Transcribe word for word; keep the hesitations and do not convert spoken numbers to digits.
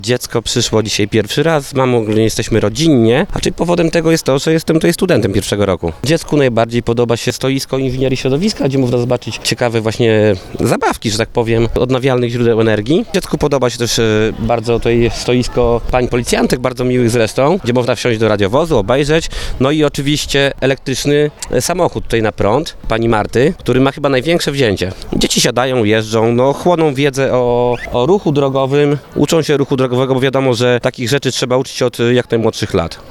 Dziecko przyszło dzisiaj pierwszy raz, z mamą ogólnie jesteśmy rodzinnie, a czyli powodem tego jest to, że jestem tutaj studentem pierwszego roku. Dziecku najbardziej podoba się stoisko inżynierii środowiska, gdzie można zobaczyć ciekawe właśnie zabawki, że tak powiem, odnawialnych źródeł energii. Dziecku podoba się też bardzo tutaj stoisko pań policjantek, bardzo miłych zresztą, gdzie można wsiąść do radiowozu, obejrzeć. No i oczywiście elektryczny samochód tutaj na prąd, pani Marty, który ma chyba największe wzięcie. Dzieci siadają, jeżdżą, no chłoną wiedzę o, o ruchu drogowym, uczą się ruchu drogowego, bo wiadomo, że takich rzeczy trzeba uczyć od jak najmłodszych lat.